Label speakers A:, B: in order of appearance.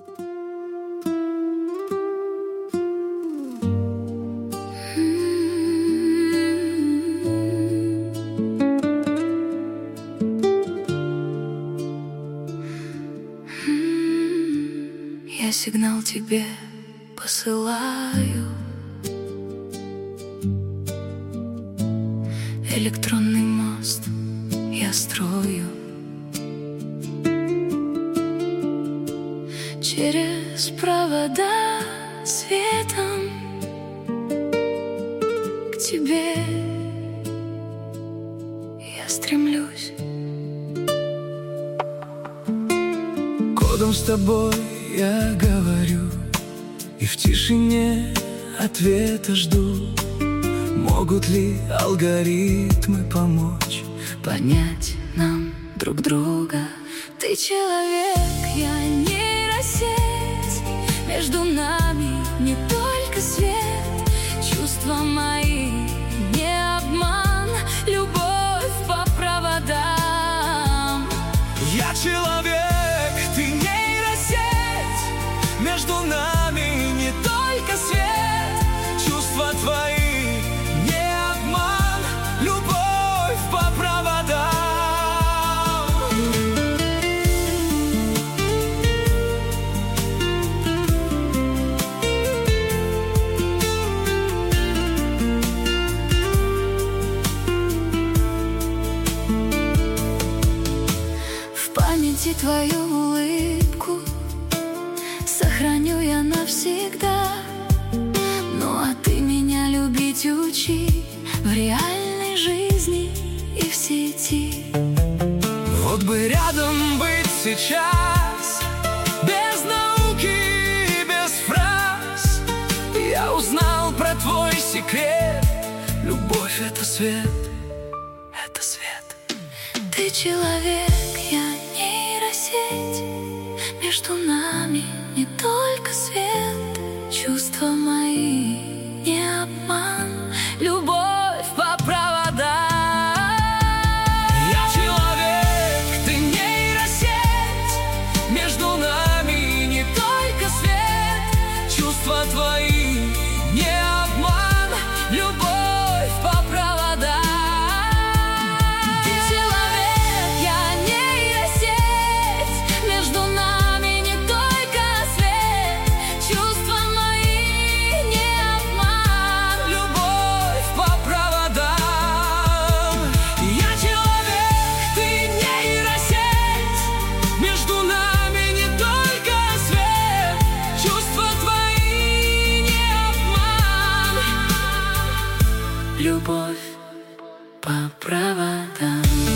A: Я сигнал тебе посылаю, электронный мост я строю через провода светом к тебе я стремлюсь.
B: Кодом с тобой я говорю, и в тишине ответа жду. Могут ли алгоритмы помочь
A: понять нам друг друга? Ты человек, я нейросеть. Между нами не только свет. Чувства мои не обман, любовь по проводам.
B: Я человек, ты нейросеть. Между нами не только свет. Чувства твои не обман, любовь по проводам.
A: В памяти твою улыбку сохраню я навсегда. Ну а ты меня любить учи в реальной жизни и в сети.
B: Вот бы рядом быть сейчас, без науки, без фраз. Я узнал про твой секрет. Любовь — это свет, это свет.
A: Ты человек, я нейросеть. Между нами не только свет. Чувства мои не обман, любовь по проводам.
B: Я человек, ты нейросеть. Между нами не только свет. Чувства твои не обман, любовь по проводам.
A: Ты человек, я нейросеть. Между нами не только свет. Чувства мои не обман,
B: Любовь по проводам. Я человек, ты нейросеть. Между нами не только свет. Чувства твои не обман,
A: любовь по проводам.